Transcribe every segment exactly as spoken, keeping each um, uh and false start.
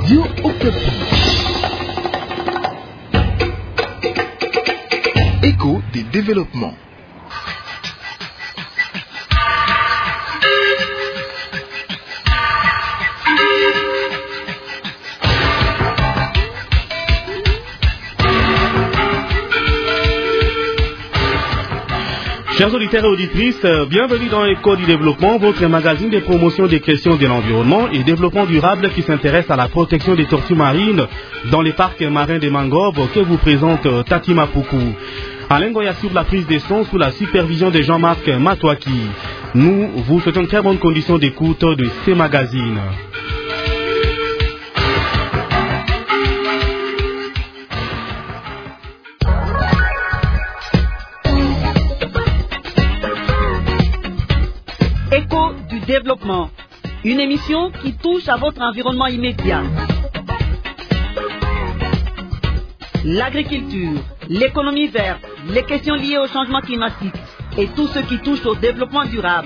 Radio Okapi. Écho des développements. Chers auditeurs et auditrices, bienvenue dans Écho du développement, votre magazine de promotion des questions de l'environnement et développement durable qui s'intéresse à la protection des tortues marines dans les parcs marins des mangroves que vous présente Tati Mapoukou. Alain Goya sur la prise des sons sous la supervision de Jean-Marc Matouaki. Nous vous souhaitons une très bonne condition d'écoute de ces magazines. Écho du développement, une émission qui touche à votre environnement immédiat. L'agriculture, l'économie verte, les questions liées au changement climatique et tout ce qui touche au développement durable.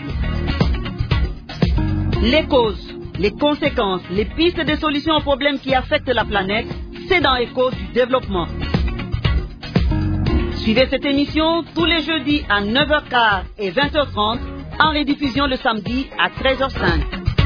Les causes, les conséquences, les pistes de solutions aux problèmes qui affectent la planète, c'est dans Écho du développement. Suivez cette émission tous les jeudis à neuf heures quinze et vingt heures trente, en rediffusion le samedi à treize heures cinq.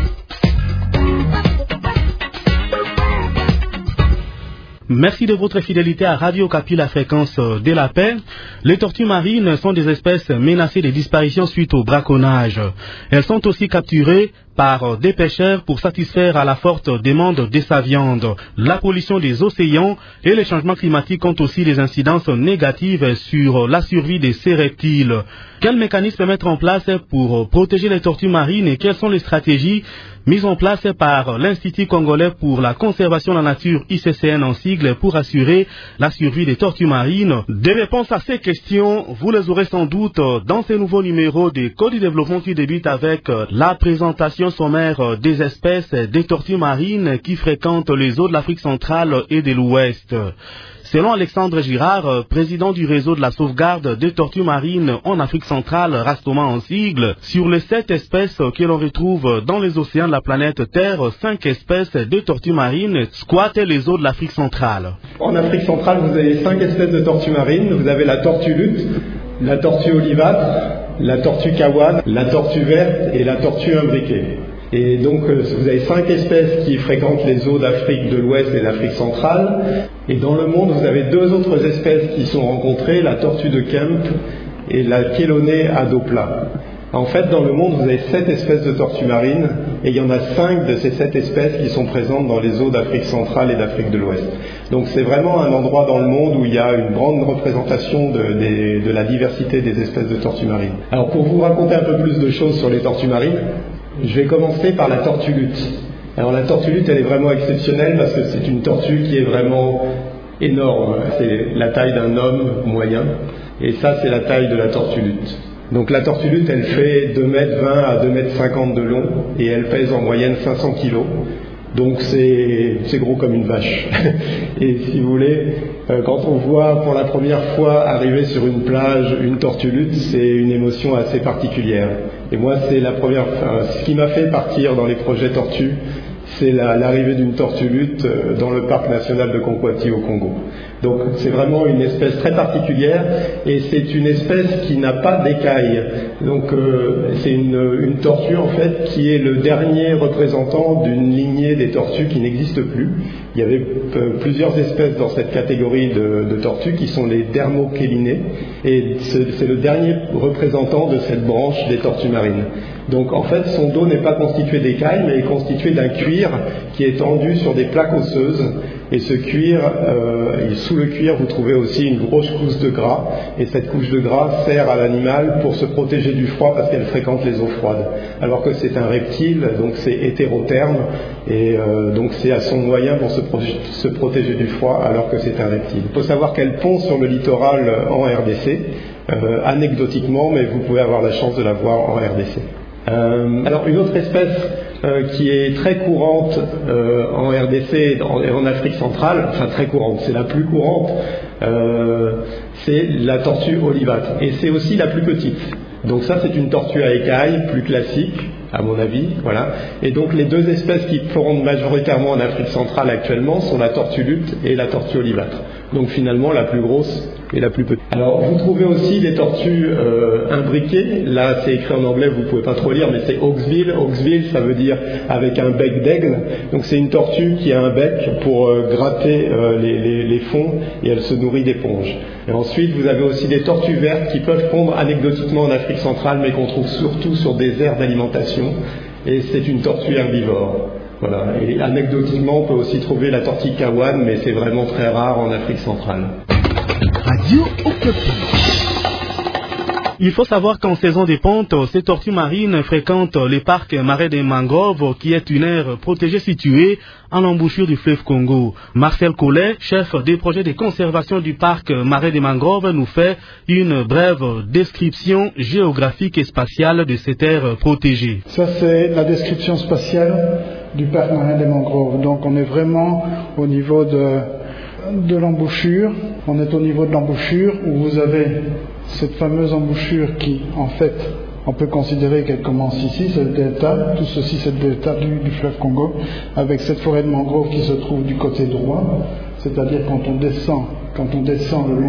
Merci de votre fidélité à Radio Okapi, la fréquence de la paix. Les tortues marines sont des espèces menacées de disparition suite au braconnage. Elles sont aussi capturées par des pêcheurs pour satisfaire à la forte demande de sa viande. La pollution des océans et les changements climatiques ont aussi des incidences négatives sur la survie de ces reptiles. Quels mécanismes mettre en place pour protéger les tortues marines et quelles sont les stratégies mises en place par l'Institut congolais pour la conservation de la nature I C C N en sigle pour assurer la survie des tortues marines? Des réponses à ces questions, vous les aurez sans doute dans ce nouveau numéro de Code du développement qui débute avec la présentation sommaire des espèces des tortues marines qui fréquentent les eaux de l'Afrique centrale et de l'Ouest. Selon Alexandre Girard, président du réseau de la sauvegarde des tortues marines en Afrique centrale, Rastoma en sigle, sur les sept espèces que l'on retrouve dans les océans de la planète Terre, cinq espèces de tortues marines squattent les eaux de l'Afrique centrale. En Afrique centrale, vous avez cinq espèces de tortues marines. Vous avez la tortue lutte, la tortue olivâtre, la tortue kawan, la tortue verte et la tortue imbriquée. Et donc vous avez cinq espèces qui fréquentent les eaux d'Afrique de l'Ouest et d'Afrique centrale. Et dans le monde, vous avez deux autres espèces qui sont rencontrées, la tortue de Kemp et la Chéloné à dos plat. En fait, dans le monde, vous avez sept espèces de tortues marines et il y en a cinq de ces sept espèces qui sont présentes dans les eaux d'Afrique centrale et d'Afrique de l'Ouest. Donc c'est vraiment un endroit dans le monde où il y a une grande représentation de, de, de la diversité des espèces de tortues marines. Alors pour vous raconter un peu plus de choses sur les tortues marines, je vais commencer par la tortue lutte. Alors la tortue lutte, elle est vraiment exceptionnelle parce que c'est une tortue qui est vraiment énorme. C'est la taille d'un homme moyen. Et ça, c'est la taille de la tortue lutte. Donc la tortue lutte, elle fait deux mètres vingt à deux mètres cinquante de long et elle pèse en moyenne cinq cents kilos. Donc c'est, c'est gros comme une vache. Et si vous voulez, euh, quand on voit pour la première fois arriver sur une plage une tortue lutte, c'est une émotion assez particulière. Et moi, c'est la première, enfin, ce qui m'a fait partir dans les projets tortues, c'est la, l'arrivée d'une tortue lutte dans le parc national de Konkwati au Congo. Donc c'est vraiment une espèce très particulière et c'est une espèce qui n'a pas d'écailles. Donc euh, c'est une, une tortue en fait qui est le dernier représentant d'une lignée des tortues qui n'existe plus. Il y avait euh, plusieurs espèces dans cette catégorie de, de tortues qui sont les dermochélinées et c'est, c'est le dernier représentant de cette branche des tortues marines. Donc en fait son dos n'est pas constitué d'écailles mais est constitué d'un cuir qui est tendu sur des plaques osseuses. Et ce cuir, euh, sous le cuir, vous trouvez aussi une grosse couche de gras. Et cette couche de gras sert à l'animal pour se protéger du froid parce qu'elle fréquente les eaux froides. Alors que c'est un reptile, donc c'est hétérotherme. Et euh, donc c'est à son moyen pour se, pro- se protéger du froid alors que c'est un reptile. Il faut savoir qu'elle pond sur le littoral en R D C, euh, anecdotiquement, mais vous pouvez avoir la chance de la voir en R D C. Euh, alors une autre espèce euh, qui est très courante euh, en R D C et en, en Afrique centrale, enfin très courante, c'est la plus courante, euh, c'est la tortue olivâtre et c'est aussi la plus petite. Donc ça c'est une tortue à écailles plus classique à mon avis. Voilà. Et donc les deux espèces qui florent majoritairement en Afrique centrale actuellement sont la tortue lutte et la tortue olivâtre. Donc finalement la plus grosse et la plus petite. Alors vous trouvez aussi les tortues euh, imbriquées. Là c'est écrit en anglais, vous ne pouvez pas trop lire, mais c'est Hawksbill. Hawksbill ça veut dire avec un bec d'aigle. Donc c'est une tortue qui a un bec pour euh, gratter euh, les, les, les fonds et elle se nourrit d'éponges. Et ensuite vous avez aussi des tortues vertes qui peuvent pondre anecdotiquement en Afrique centrale, mais qu'on trouve surtout sur des aires d'alimentation. Et c'est une tortue herbivore. Voilà. Et anecdotiquement, on peut aussi trouver la tortue kawan, mais c'est vraiment très rare en Afrique centrale. Radio Okapi. Il faut savoir qu'en saison des pontes, ces tortues marines fréquentent les parcs marais des mangroves, qui est une aire protégée située en embouchure du fleuve Congo. Marcel Collet, chef des projets de conservation du parc marais des mangroves, nous fait une brève description géographique et spatiale de cette aire protégée. Ça, c'est la description spatiale du parc marais des mangroves. Donc, on est vraiment au niveau de, de l'embouchure. On est au niveau de l'embouchure où vous avez cette fameuse embouchure qui, en fait, on peut considérer qu'elle commence ici, c'est le delta, tout ceci c'est le delta du, du fleuve Congo, avec cette forêt de mangrove qui se trouve du côté droit, c'est-à-dire quand on descend, quand on descend le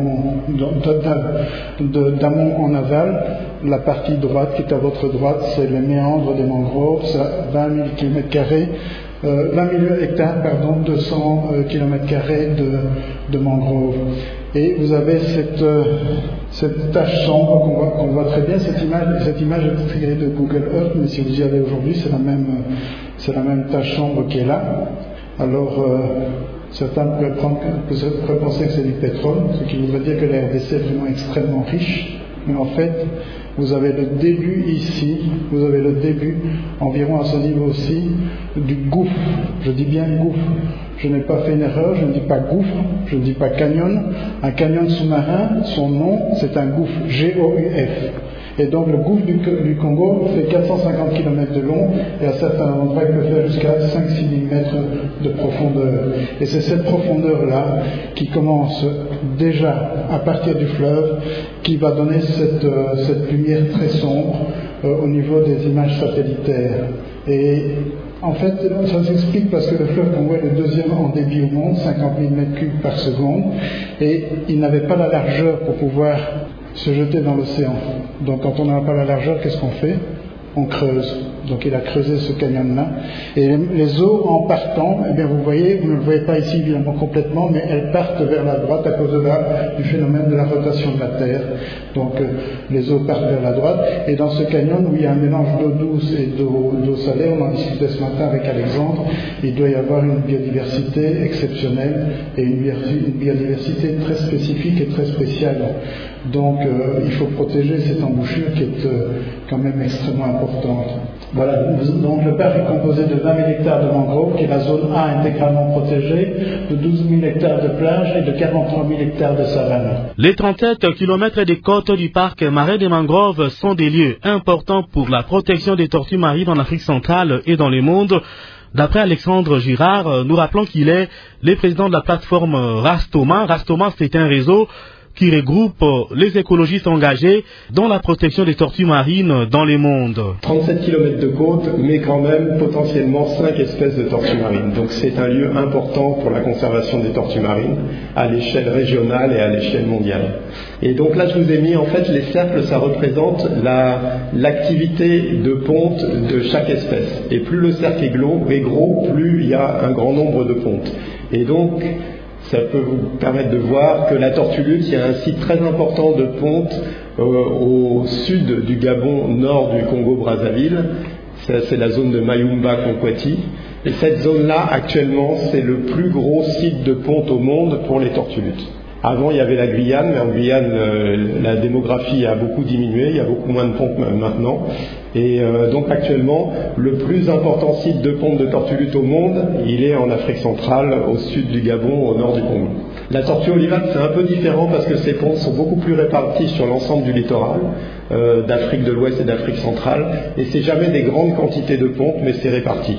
long d'amont en aval, la partie droite qui est à votre droite, c'est les méandres des mangroves, ça vingt mille kilomètres carrés, euh, vingt mille hectares, pardon, deux cents euh, kilomètres carrés de, de mangroves. Et vous avez cette, euh, cette tache sombre qu'on voit, qu'on voit très bien. Cette image, cette image est tirée de Google Earth, mais si vous y allez aujourd'hui, c'est la même, c'est la même tache sombre qui est là. Alors, euh, certains pourraient, prendre, pourraient penser que c'est du pétrole, ce qui voudrait dire que la R D C est vraiment extrêmement riche. Mais en fait, vous avez le début ici, vous avez le début, environ à ce niveau-ci, du gouffre. Je dis bien gouffre. Je n'ai pas fait une erreur, je ne dis pas gouffre, je ne dis pas canyon. Un canyon sous-marin, son nom, c'est un gouffre, G O U F. Et donc le gouffre du, du Congo fait quatre cent cinquante kilomètres de long et à certains endroits il peut faire jusqu'à cinq à six mille mètres de profondeur. Et c'est cette profondeur-là qui commence déjà à partir du fleuve qui va donner cette, euh, cette lumière très sombre euh, au niveau des images satellitaires. Et en fait, ça s'explique parce que le fleuve Congo est le deuxième en débit au monde, cinquante mille mètres cubes par seconde, et il n'avait pas la largeur pour pouvoir se jeter dans l'océan. Donc quand on n'a pas la largeur, qu'est-ce qu'on fait? On creuse. Donc il a creusé ce canyon-là. Et les eaux, en partant, eh bien vous voyez, vous ne le voyez pas ici évidemment complètement, mais elles partent vers la droite à cause de la, du phénomène de la rotation de la Terre. Donc euh, les eaux partent vers la droite. Et dans ce canyon où il y a un mélange d'eau douce et d'eau, d'eau salée, on en discutait ce matin avec Alexandre, il doit y avoir une biodiversité exceptionnelle et une biodiversité très spécifique et très spéciale. Donc euh, il faut protéger cette embouchure qui est euh, quand même extrêmement importante. Voilà, donc le parc est composé de vingt mille hectares de mangroves, qui est la zone A intégralement protégée, de douze mille hectares de plage et de quarante-trois mille hectares de savane. Les trente-sept kilomètres des côtes du parc marais des mangroves sont des lieux importants pour la protection des tortues marines en Afrique centrale et dans le monde. D'après Alexandre Girard, nous rappelons qu'il est le président de la plateforme Rastoma. Rastoma, c'est un réseau qui regroupe les écologistes engagés dans la protection des tortues marines dans le monde. trente-sept kilomètres de côte, mais quand même potentiellement cinq espèces de tortues marines. Donc c'est un lieu important pour la conservation des tortues marines à l'échelle régionale et à l'échelle mondiale. Et donc là je vous ai mis en fait les cercles, ça représente la, l'activité de ponte de chaque espèce. Et plus le cercle est gros, est gros, plus il y a un grand nombre de pontes. Et donc ça peut vous permettre de voir que la tortue lutte, il y a un site très important de ponte euh, au sud du Gabon, nord du Congo-Brazzaville. Ça, c'est la zone de Mayumba-Konkwati. Et cette zone-là, actuellement, c'est le plus gros site de ponte au monde pour les tortues luttes. Avant, il y avait la Guyane, mais en Guyane, euh, la démographie a beaucoup diminué, il y a beaucoup moins de pontes maintenant. Et euh, donc actuellement, le plus important site de ponte de tortue lutte au monde, il est en Afrique centrale, au sud du Gabon, au nord du Congo. La tortue olivâtre, c'est un peu différent parce que ces pontes sont beaucoup plus réparties sur l'ensemble du littoral euh, d'Afrique de l'Ouest et d'Afrique centrale. Et c'est jamais des grandes quantités de pontes, mais c'est réparti.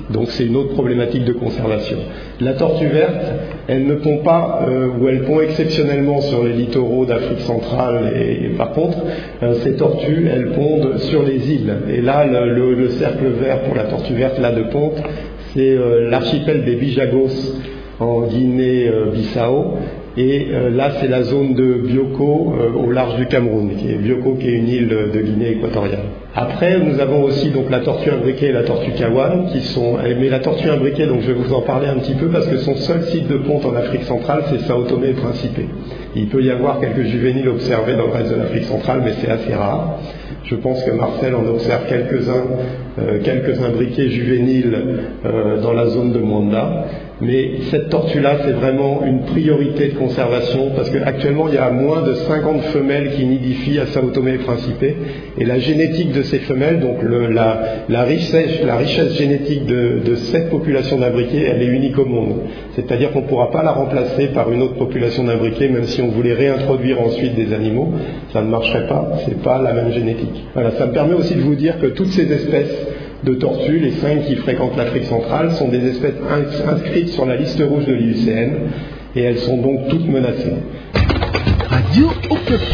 Donc c'est une autre problématique de conservation. La tortue verte, elle ne pond pas, euh, ou elle pond exceptionnellement sur les littoraux d'Afrique centrale, et, et par contre, euh, ces tortues, elles pondent sur les îles. Et là, le, le, le cercle vert pour la tortue verte, là de ponte, c'est euh, l'archipel des Bijagos en Guinée-Bissau. Et euh, là, c'est la zone de Bioko euh, au large du Cameroun, qui est Bioko, qui est une île de Guinée équatoriale. Après, nous avons aussi donc la tortue imbriquée et la tortue kawan, qui sont. Mais la tortue imbriquée, donc je vais vous en parler un petit peu parce que son seul site de ponte en Afrique centrale, c'est Sao Tomé et Principe. Il peut y avoir quelques juvéniles observés dans le reste de l'Afrique centrale, mais c'est assez rare. Je pense que Marcel en observe quelques-uns, euh, quelques imbriqués juvéniles euh, dans la zone de Mwanda. Mais cette tortue-là, c'est vraiment une priorité de conservation parce qu'actuellement, il y a moins de cinquante femelles qui nidifient à Sao Tomé et Principe. Et la génétique de ces femelles, donc le, la, la, richesse, la richesse génétique de, de cette population d'imbriqués, elle est unique au monde. C'est-à-dire qu'on ne pourra pas la remplacer par une autre population d'imbriqués, même si on voulait réintroduire ensuite des animaux, ça ne marcherait pas, c'est pas la même génétique. Voilà, ça me permet aussi de vous dire que toutes ces espèces de tortues, les cinq qui fréquentent l'Afrique centrale, sont des espèces inscrites sur la liste rouge de l'I U C N et elles sont donc toutes menacées. Radio Okapi.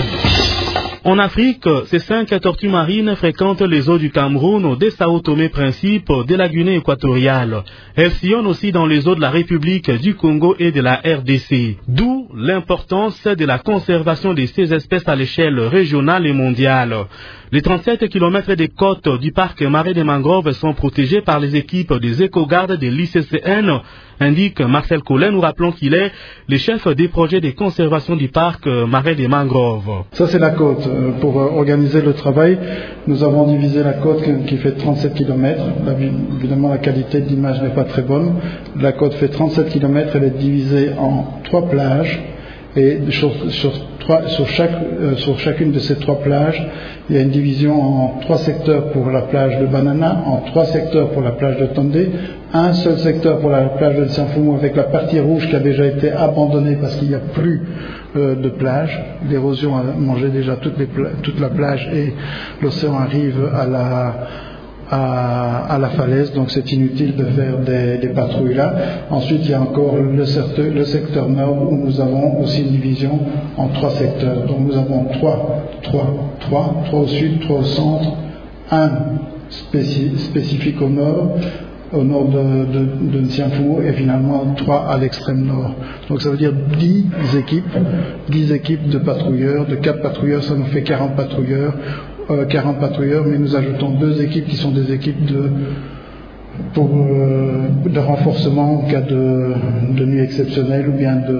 En Afrique, ces cinq tortues marines fréquentent les eaux du Cameroun, des Sao Tomé Principe, de la Guinée équatoriale. Elles sillonnent aussi dans les eaux de la République du Congo et de la R D C. D'où l'importance de la conservation de ces espèces à l'échelle régionale et mondiale. Les trente-sept kilomètres des côtes du parc marais des mangroves sont protégés par les équipes des éco-gardes de l'I C C N, indique Marcel Collet. Nous rappelons qu'il est le chef des projets de conservation du parc marais des mangroves. Ça, c'est la côte. Pour organiser le travail, nous avons divisé la côte qui fait trente-sept kilomètres. Évidemment, la qualité de l'image n'est pas très bonne. La côte fait trente-sept kilomètres. Elle est divisée en trois plages. Et sur, sur, trois, sur, chaque, euh, sur chacune de ces trois plages, il y a une division en trois secteurs pour la plage de Banana, en trois secteurs pour la plage de Tondé, un seul secteur pour la plage de Nsianfumu avec la partie rouge qui a déjà été abandonnée parce qu'il n'y a plus euh, de plage. L'érosion a mangé déjà toutes les pla- toute la plage et l'océan arrive à la... À, à la falaise, donc c'est inutile de faire des, des patrouilles là. Ensuite, il y a encore le secteur, le secteur nord où nous avons aussi une division en trois secteurs. Donc nous avons trois, trois, trois, trois au sud, trois au centre, un spéci, spécifique au nord, au nord de, de, de Nsianfumu et finalement trois à l'extrême nord. Donc ça veut dire dix équipes, dix équipes de patrouilleurs, de quatre patrouilleurs, ça nous fait quarante patrouilleurs. Euh, quarante patrouilleurs, mais nous ajoutons deux équipes qui sont des équipes de, pour, euh, de renforcement en cas de, de nuit exceptionnelle ou bien de,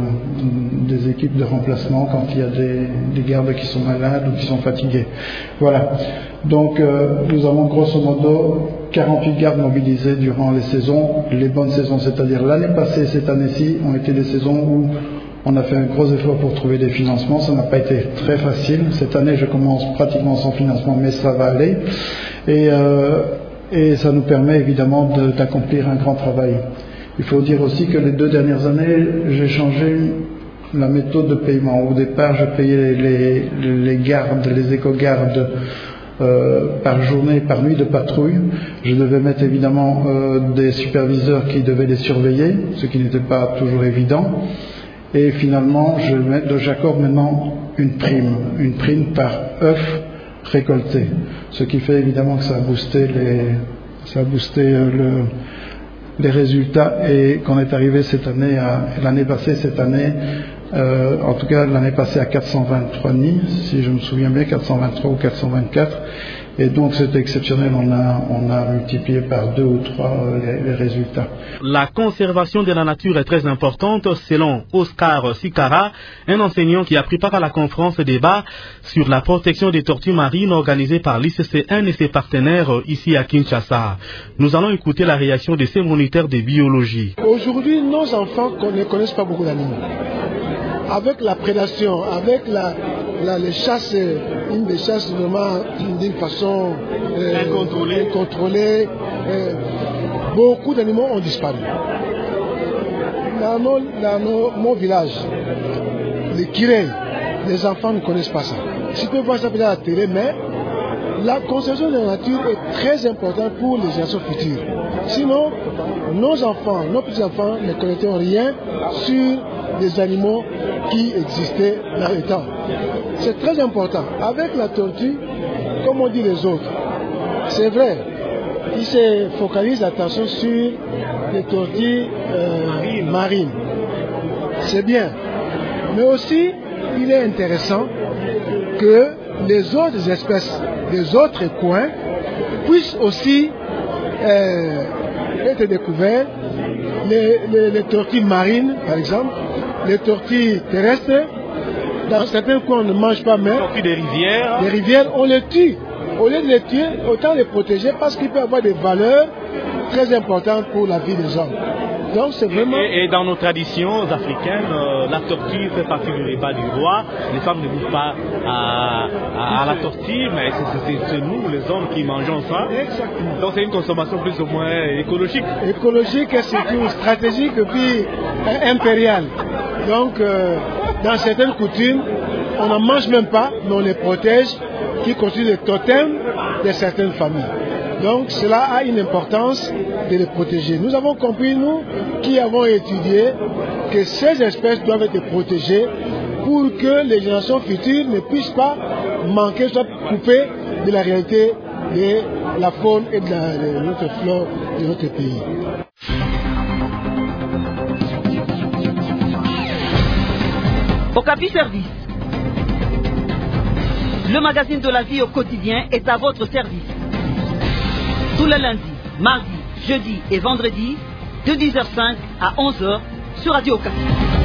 des équipes de remplacement quand il y a des, des gardes qui sont malades ou qui sont fatigués. Voilà. Donc euh, nous avons grosso modo quarante-huit gardes mobilisés durant les saisons, les bonnes saisons, c'est-à-dire l'année passée et cette année-ci ont été des saisons où on a fait un gros effort pour trouver des financements, ça n'a pas été très facile. Cette année, je commence pratiquement sans financement, mais ça va aller. Et, euh, et ça nous permet évidemment de, d'accomplir un grand travail. Il faut dire aussi que les deux dernières années, j'ai changé la méthode de paiement. Au départ, je payais les, les, les gardes, les éco-gardes euh, par journée, par nuit de patrouille. Je devais mettre évidemment euh, des superviseurs qui devaient les surveiller, ce qui n'était pas toujours évident. Et finalement, je mets, j'accorde maintenant une prime, une prime par œuf récolté. Ce qui fait évidemment que ça a boosté les, ça a boosté le, les résultats et qu'on est arrivé cette année à, l'année passée, cette année, euh, en tout cas l'année passée à quatre cent vingt-trois nids, si je me souviens bien, quatre cent vingt-trois ou quatre cent vingt-quatre. Et donc c'était exceptionnel, on a, on a multiplié par deux ou trois les, les résultats. La conservation de la nature est très importante selon Oscar Sikara, un enseignant qui a pris part à la conférence débat sur la protection des tortues marines organisée par l'I C C N et ses partenaires ici à Kinshasa. Nous allons écouter la réaction de ces moniteurs de biologie. Aujourd'hui, nos enfants ne connaissent pas beaucoup d'animaux. Avec la prédation, avec la, la les chasses, une des chasses vraiment d'une façon euh, incontrôlée, incontrôlée euh, beaucoup d'animaux ont disparu. Dans nos, dans nos, mon village, les kirei, les enfants ne connaissent pas ça. Tu peux voir ça peut-être à la télé, mais la conservation de la nature est très importante pour les générations futures. Sinon, nos enfants, nos petits-enfants ne connaîtront rien sur les animaux qui existaient dans le temps. C'est très important. Avec la tortue, comme on dit les autres, c'est vrai, ils se focalisent l'attention sur les tortues euh, marines. C'est bien. Mais aussi, il est intéressant que les autres espèces des autres coins puissent aussi euh, être découvertes. Les, les, les tortues marines, par exemple, les tortues terrestres, dans certains coins on ne mange pas même. Les tortues des rivières. Les rivières, on les tue. Au lieu de les tuer, autant les protéger parce qu'ils peuvent avoir des valeurs très importantes pour la vie des hommes. Donc c'est vraiment... Et, et dans nos traditions africaines, euh, la tortue fait partie du repas du roi. Les femmes ne goûtent pas à, à, à la tortue, mais c'est nous, les hommes, qui mangeons ça. Exactement. Donc c'est une consommation plus ou moins écologique. Écologique et surtout stratégique et puis euh, impériale. Donc euh, dans certaines coutumes, on n'en mange même pas, mais on les protège, qui constituent les totems de certaines familles. Donc cela a une importance de les protéger. Nous avons compris, nous, qui avons étudié, que ces espèces doivent être protégées pour que les générations futures ne puissent pas manquer, soit coupées de la réalité de la faune et de, la, de notre flore de notre pays. Okapi Service. Le magazine de la vie au quotidien est à votre service. Tous les lundis, mardis, jeudis et vendredis, de dix heures cinq à onze heures sur Radio Okapi.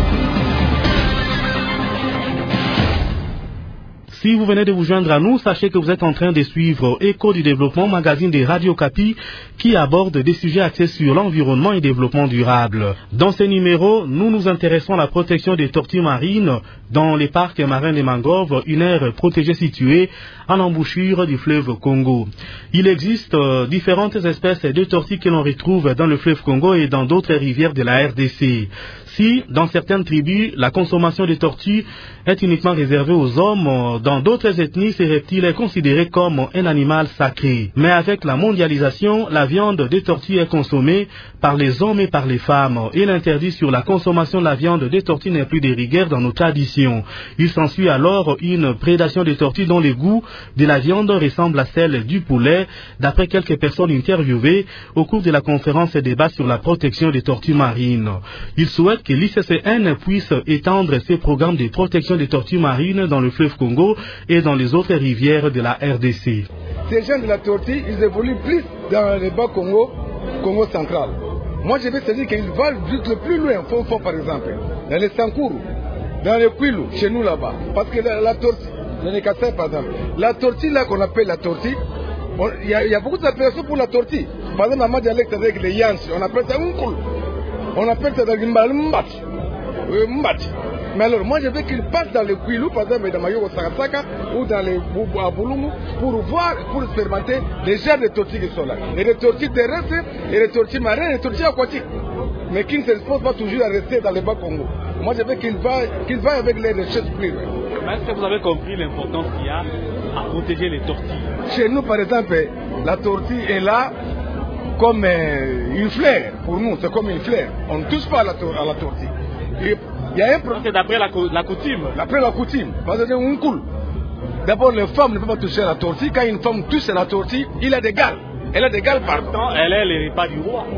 Si vous venez de vous joindre à nous, sachez que vous êtes en train de suivre Écho du développement, magazine de Radio Okapi, qui aborde des sujets axés sur l'environnement et développement durable. Dans ces numéros, nous nous intéressons à la protection des tortues marines dans les parcs marins des mangroves, une aire protégée située à l'embouchure du fleuve Congo. Il existe euh, différentes espèces de tortues que l'on retrouve dans le fleuve Congo et dans d'autres rivières de la R D C. Si, dans certaines tribus, la consommation de tortues est uniquement réservée aux hommes, dans d'autres ethnies, ces reptiles est considéré comme un animal sacré. Mais avec la mondialisation, la viande des tortues est consommée par les hommes et par les femmes. Et l'interdit sur la consommation de la viande des tortues n'est plus de rigueur dans nos traditions. Il s'ensuit alors une prédation des tortues dont le goût de la viande ressemble à celle du poulet, d'après quelques personnes interviewées au cours de la conférence et débat sur la protection des tortues marines. Il souhaite que l'I C C N puisse étendre ses programmes de protection des tortues marines dans le fleuve Congo et dans les autres rivières de la R D C. Ces gens de la tortue, ils évoluent plus dans le bas Congo, Congo central. Moi, je vais te dire qu'ils vont le plus loin, fond, fond, par exemple, dans les Sankourou, dans les Kwilu, chez nous là-bas. Parce que la, la tortue, dans les Kassai, par exemple, la tortue là qu'on appelle la tortue, il y, y a beaucoup d'appellations pour la tortue. Par exemple, dans ma dialecte avec les Yans, on appelle ça un koul. On appelle ça dans le mbati. Mbati. Mais alors, moi, je veux qu'ils passent dans les Kwilu, par exemple, dans Mayoko Sakasaka, ou dans les Aboulumu, pour voir, pour expérimenter les genres de tortues qui sont là. Et les tortues terrestres, et les tortues marines, et les tortues aquatiques. Mais qui ne se disposent pas toujours à rester dans le bas Congo. Moi, je veux qu'ils vaillent, qu'ils vaillent avec les recherches plus loin. Est-ce que vous avez compris l'importance qu'il y a à protéger les tortues? Chez nous, par exemple, la tortue est là comme une fleur. Pour nous, c'est comme une fleur. On ne touche pas à la, à la tortue. Et il y a un problème. C'est d'après la, la coutume. D'après la coutume. Parce que c'est un cool. D'abord, les femmes ne peuvent pas toucher à la tortue. Quand une femme touche à la tortue, il a des gales. Elle a des gales partout. Elle est le repas du roi.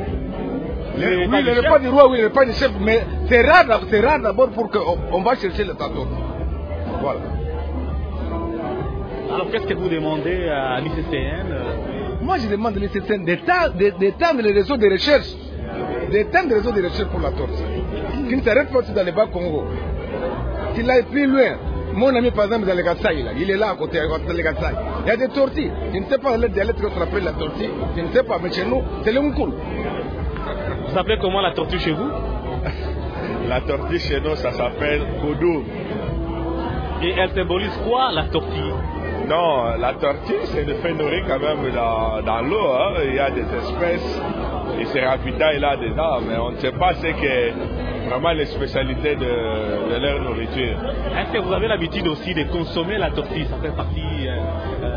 Le, le oui, le repas du roi, oui, le repas du chef. Mais c'est rare, c'est rare d'abord pour qu'on on va chercher le tortue. Voilà. Alors, qu'est-ce que vous demandez à l'I C C N? Moi, je demande à l'I C C N d'étendre les réseaux de recherche. D'étendre les réseaux de recherche pour la tortue. Qui ne s'arrête pas dans les bas Congo. Qu'il aille plus loin. Mon ami, par exemple, dans le Kassai, il est là à côté, dans le Kassai. Il y a des tortues. Je ne sais pas le dialecte qu'on appelle la tortue. Je ne sais pas, mais chez nous, c'est le Moukoul. Vous appelez comment la tortue chez vous? La tortue chez nous, ça s'appelle Koudou. Et elle symbolise quoi, la tortue? Non, la tortue, c'est de fait nourrir quand même dans, dans l'eau. Hein. Il y a des espèces, et c'est ravitaille là-dedans, mais on ne sait pas ce que vraiment les spécialités de, de leur nourriture. Est-ce que vous avez l'habitude aussi de consommer la tortue? Ça fait partie euh,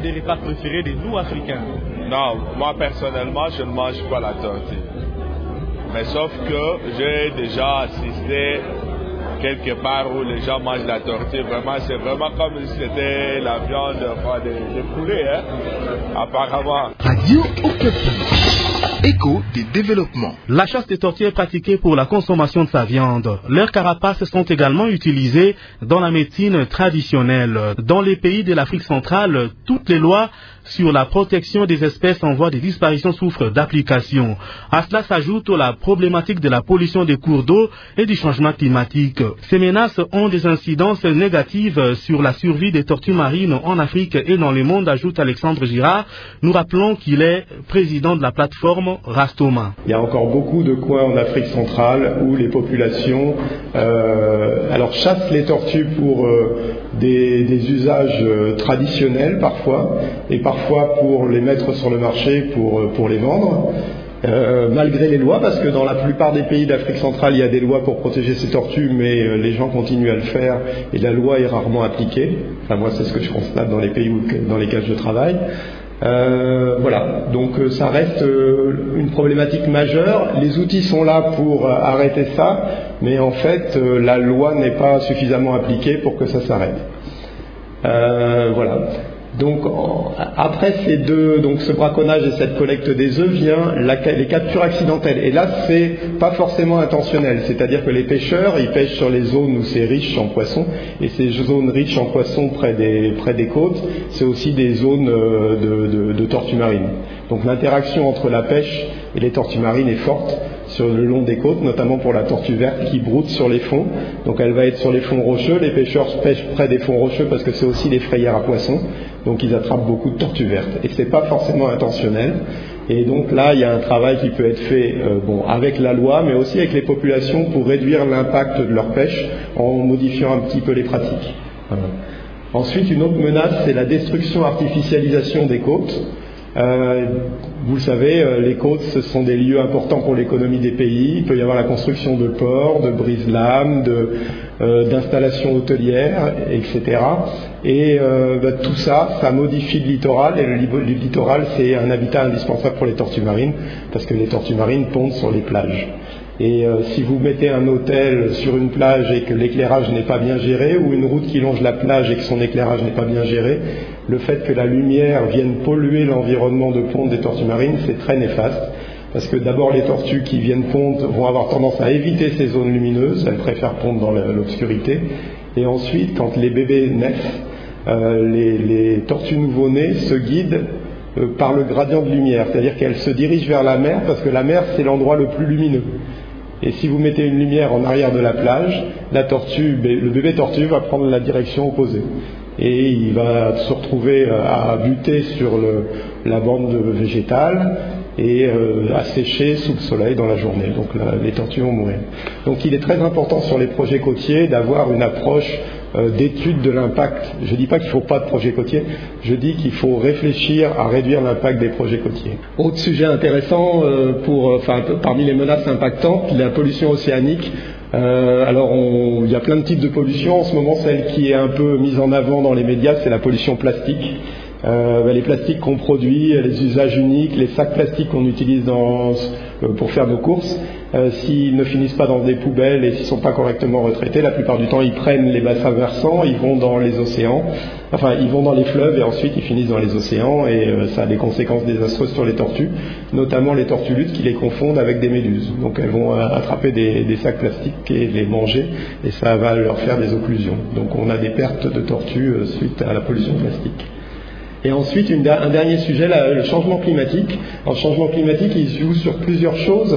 des repas préférés de nous, Africains. Non, moi personnellement, je ne mange pas la tortue. Mais sauf que j'ai déjà assisté quelque part où les gens mangent la tortue. Vraiment, c'est vraiment comme si c'était la viande enfin, de, de poulet, hein, apparemment. Radio Okapi. Écho des développements. La chasse des tortues est pratiquée pour la consommation de sa viande. Leurs carapaces sont également utilisées dans la médecine traditionnelle. Dans les pays de l'Afrique centrale, toutes les lois sur la protection des espèces en voie de disparition souffrent d'application. À cela s'ajoute la problématique de la pollution des cours d'eau et du changement climatique. Ces menaces ont des incidences négatives sur la survie des tortues marines en Afrique et dans le monde, ajoute Alexandre Girard. Nous rappelons qu'il est président de la plateforme Rastoma. Il y a encore beaucoup de coins en Afrique centrale où les populations euh, alors chassent les tortues pour euh, des, des usages euh, traditionnels parfois, et parfois pour les mettre sur le marché pour, pour les vendre. Euh, malgré les lois, parce que dans la plupart des pays d'Afrique centrale, il y a des lois pour protéger ces tortues, mais euh, les gens continuent à le faire et la loi est rarement appliquée. Enfin, moi, c'est ce que je constate dans les pays où, dans lesquels je travaille. Euh, voilà, donc euh, ça reste euh, une problématique majeure. Les outils sont là pour euh, arrêter ça, mais en fait, euh, la loi n'est pas suffisamment appliquée pour que ça s'arrête. Euh, voilà. Donc en, après ces deux, donc ce braconnage et cette collecte des œufs vient la, les captures accidentelles. Et là, c'est pas forcément intentionnel. C'est-à-dire que les pêcheurs, ils pêchent sur les zones où c'est riche en poissons, et ces zones riches en poissons près des, près des côtes, c'est aussi des zones de, de, de tortues marines. Donc l'interaction entre la pêche et les tortues marines est forte sur le long des côtes, notamment pour la tortue verte qui broute sur les fonds. Donc elle va être sur les fonds rocheux. Les pêcheurs pêchent près des fonds rocheux parce que c'est aussi des frayères à poissons. Donc ils attrapent beaucoup de tortues vertes. Et c'est pas forcément intentionnel. Et donc là, il y a un travail qui peut être fait euh, bon, avec la loi, mais aussi avec les populations pour réduire l'impact de leur pêche en modifiant un petit peu les pratiques. Voilà. Ensuite, une autre menace, c'est la destruction, artificialisation des côtes. Euh, vous le savez, euh, les côtes, ce sont des lieux importants pour l'économie des pays. Il peut y avoir la construction de ports, de brise-lames, de, euh, d'installations hôtelières, et cetera. Et euh, bah, tout ça, ça modifie le littoral. Et le, le littoral, c'est un habitat indispensable pour les tortues marines, parce que les tortues marines pondent sur les plages. Et euh, si vous mettez un hôtel sur une plage et que l'éclairage n'est pas bien géré, ou une route qui longe la plage et que son éclairage n'est pas bien géré, le fait que la lumière vienne polluer l'environnement de ponte des tortues marines, c'est très néfaste. Parce que d'abord, les tortues qui viennent pondre vont avoir tendance à éviter ces zones lumineuses, elles préfèrent pondre dans l'obscurité. Et ensuite, quand les bébés naissent, euh, les, les tortues nouveau-nées se guident euh, par le gradient de lumière, c'est-à-dire qu'elles se dirigent vers la mer, parce que la mer, c'est l'endroit le plus lumineux. Et si vous mettez une lumière en arrière de la plage, la tortue, le bébé tortue va prendre la direction opposée. Et il va se retrouver à buter sur le, la bande végétale et euh, à sécher sous le soleil dans la journée. Donc là, les tortues vont mourir. Donc il est très important sur les projets côtiers d'avoir une approche euh, d'étude de l'impact. Je ne dis pas qu'il ne faut pas de projet côtier, je dis qu'il faut réfléchir à réduire l'impact des projets côtiers. Autre sujet intéressant, euh, pour, enfin, parmi les menaces impactantes, la pollution océanique. Euh, alors on, il y a plein de types de pollution. En ce moment, celle qui est un peu mise en avant dans les médias, c'est la pollution plastique. Euh, ben, les plastiques qu'on produit, les usages uniques, les sacs plastiques qu'on utilise dans, euh, pour faire nos courses, euh, s'ils ne finissent pas dans des poubelles et s'ils ne sont pas correctement retraités, la plupart du temps ils prennent les bassins versants, ils vont dans les océans, enfin ils vont dans les fleuves et ensuite ils finissent dans les océans, et euh, ça a des conséquences désastreuses sur les tortues, notamment les tortues luttes qui les confondent avec des méduses. Donc elles vont euh, attraper des, des sacs plastiques et les manger, et ça va leur faire des occlusions. Donc on a des pertes de tortues euh, suite à la pollution plastique. Et ensuite, une, un dernier sujet, la, le changement climatique. Alors, le changement climatique, il joue sur plusieurs choses.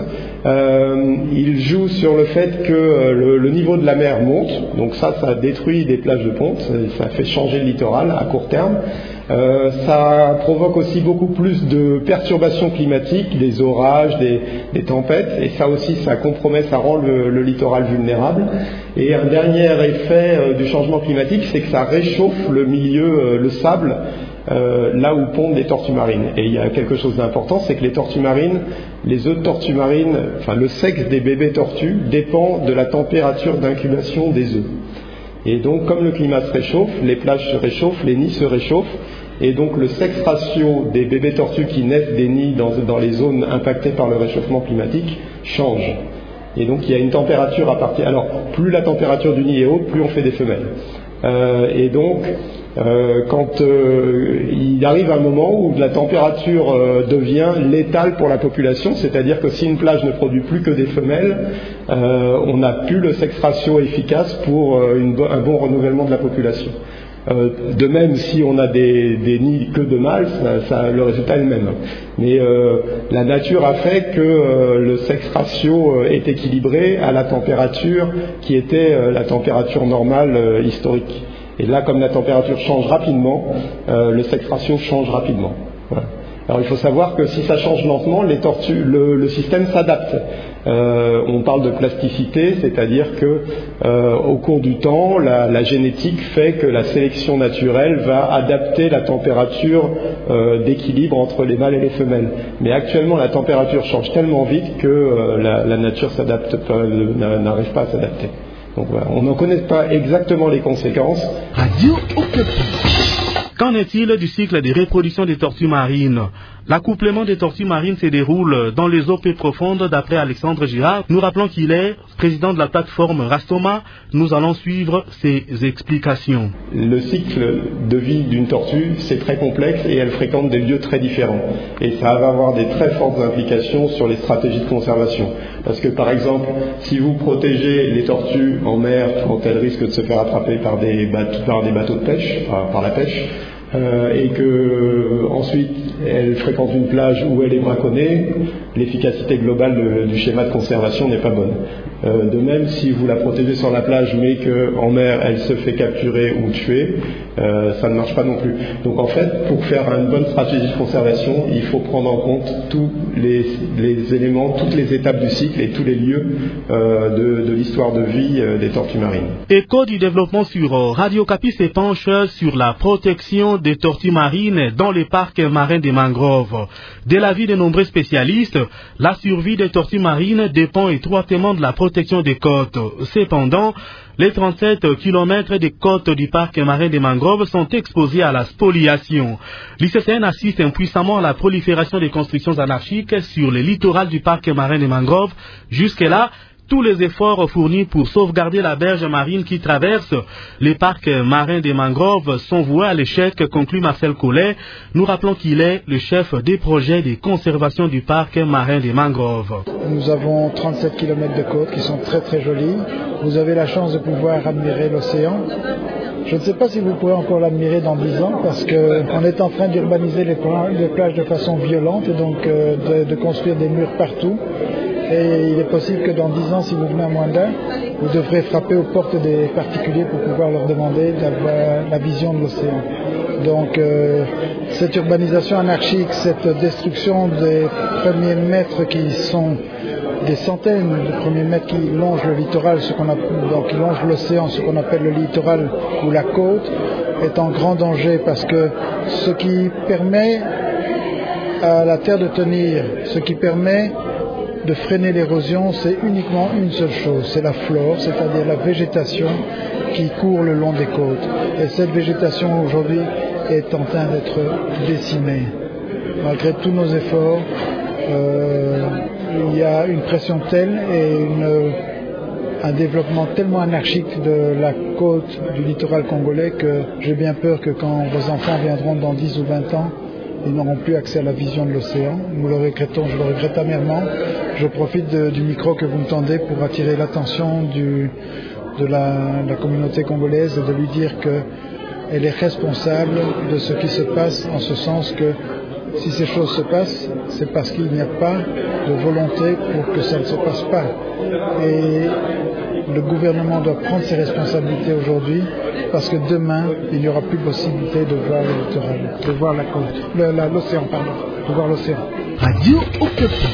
Euh, il joue sur le fait que euh, le, le niveau de la mer monte. Donc ça, ça détruit des plages de ponte. Ça, ça fait changer le littoral à court terme. Euh, ça provoque aussi beaucoup plus de perturbations climatiques, des orages, des, des tempêtes. Et ça aussi, ça compromet, ça rend le, le littoral vulnérable. Et un dernier effet euh, du changement climatique, c'est que ça réchauffe le milieu, euh, le sable, Euh, là où pondent les tortues marines. Et il y a quelque chose d'important, c'est que les tortues marines, les œufs de tortues marines, enfin le sexe des bébés tortues dépend de la température d'incubation des œufs. Et donc comme le climat se réchauffe, les plages se réchauffent, les nids se réchauffent, et donc le sexe ratio des bébés tortues qui naissent des nids dans, dans les zones impactées par le réchauffement climatique change. Et donc il y a une température à partir... Alors, plus la température du nid est haute, plus on fait des femelles. Euh, et donc, euh, quand euh, il arrive un moment où la température euh, devient létale pour la population, c'est-à-dire que si une plage ne produit plus que des femelles, euh, on n'a plus le sexe ratio efficace pour euh, une, un bon renouvellement de la population. Euh, de même, si on a des, des nids que de mâles, ça, ça, le résultat est le même. Mais euh, la nature a fait que euh, le sexe ratio euh, est équilibré à la température qui était euh, la température normale euh, historique. Et là, comme la température change rapidement, euh, le sexe ratio change rapidement. Voilà. Alors il faut savoir que si ça change lentement, les tortues, le, le système s'adapte. Euh, on parle de plasticité, c'est-à-dire que euh, au cours du temps, la, la génétique fait que la sélection naturelle va adapter la température euh, d'équilibre entre les mâles et les femelles. Mais actuellement, la température change tellement vite que euh, la, la nature s'adapte pas, n'arrive pas à s'adapter. Donc voilà, on n'en connaît pas exactement les conséquences. Radio Okapi. Qu'en est-il du cycle de reproduction des tortues marines? L'accouplement des tortues marines se déroule dans les eaux peu profondes d'après Alexandre Girard. Nous rappelons qu'il est président de la plateforme Rastoma. Nous allons suivre ses explications. Le cycle de vie d'une tortue, c'est très complexe et elle fréquente des lieux très différents. Et ça va avoir des très fortes implications sur les stratégies de conservation. Parce que par exemple, si vous protégez les tortues en mer quand elles risquent de se faire attraper par des bateaux, par des bateaux de pêche, par, par la pêche, Euh, et que euh, ensuite elle fréquente une plage où elle est braconnée, l'efficacité globale de, du schéma de conservation n'est pas bonne. Euh, de même, si vous la protégez sur la plage mais qu'en mer elle se fait capturer ou tuer, euh, ça ne marche pas non plus. Donc en fait, pour faire une bonne stratégie de conservation, il faut prendre en compte tous les, les éléments, toutes les étapes du cycle et tous les lieux euh, de, de l'histoire de vie euh, des tortues marines. Écho du développement sur Radio Okapi se penche sur la protection des tortues marines dans les parcs marins des mangroves. De l'avis de nombreux spécialistes, la survie des tortues marines dépend étroitement de la protection des côtes. Cependant, les trente-sept kilomètres des côtes du parc marin des mangroves sont exposés à la spoliation. L'I C C N assiste impuissamment à la prolifération des constructions anarchiques sur le littoral du parc marin des mangroves. Jusque-là, tous les efforts fournis pour sauvegarder la berge marine qui traverse les parcs marins des mangroves sont voués à l'échec, conclut Marcel Collet. Nous rappelons qu'il est le chef des projets de conservation du parc marin des mangroves. Nous avons trente-sept kilomètres de côtes qui sont très très jolies. Vous avez la chance de pouvoir admirer l'océan. Je ne sais pas si vous pourrez encore l'admirer dans dix ans parce qu'on est en train d'urbaniser les, les plages de façon violente et donc euh, de, de construire des murs partout. Et il est possible que dans dix ans, si vous venez à Mwanda, vous devrez frapper aux portes des particuliers pour pouvoir leur demander d'avoir la vision de l'océan. Donc euh, cette urbanisation anarchique, cette destruction des premiers mètres qui sont des centaines de premiers mètres qui longent le littoral, ce qu'on appelle, donc qui longent l'océan, ce qu'on appelle le littoral ou la côte, est en grand danger parce que ce qui permet à la terre de tenir, ce qui permet de freiner l'érosion, c'est uniquement une seule chose, c'est la flore, c'est-à-dire la végétation qui court le long des côtes. Et cette végétation aujourd'hui est en train d'être décimée. Malgré tous nos efforts, euh, il y a une pression telle et une, un développement tellement anarchique de la côte du littoral congolais que j'ai bien peur que quand vos enfants viendront dans dix ou vingt ans, ils n'auront plus accès à la vision de l'océan. Nous le regrettons, je le regrette amèrement. Je profite de, du micro que vous me tendez pour attirer l'attention du, de, la, de la communauté congolaise et de lui dire qu'elle est responsable de ce qui se passe, en ce sens que si ces choses se passent, c'est parce qu'il n'y a pas de volonté pour que ça ne se passe pas. Et le gouvernement doit prendre ses responsabilités aujourd'hui parce que demain, il n'y aura plus possibilité de voir le littoral, de voir la côte, le, la, l'océan, pardon, de voir l'océan. Radio Okapi.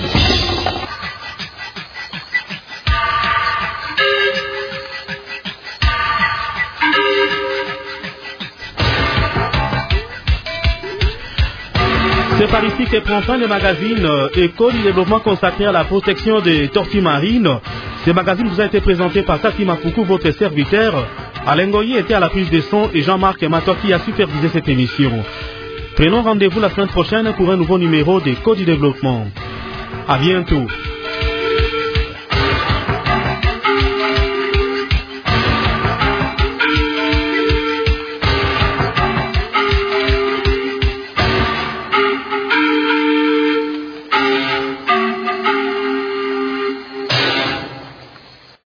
C'est par ici que prend fin le magazine Éco du développement consacré à la protection des tortues marines. Ce magazine vous a été présenté par Tati Mapuku, votre serviteur. Alain Goyi était à la prise de son et Jean-Marc Matoki a supervisé cette émission. Prenons rendez-vous la semaine prochaine pour un nouveau numéro des Codes du développement. À bientôt.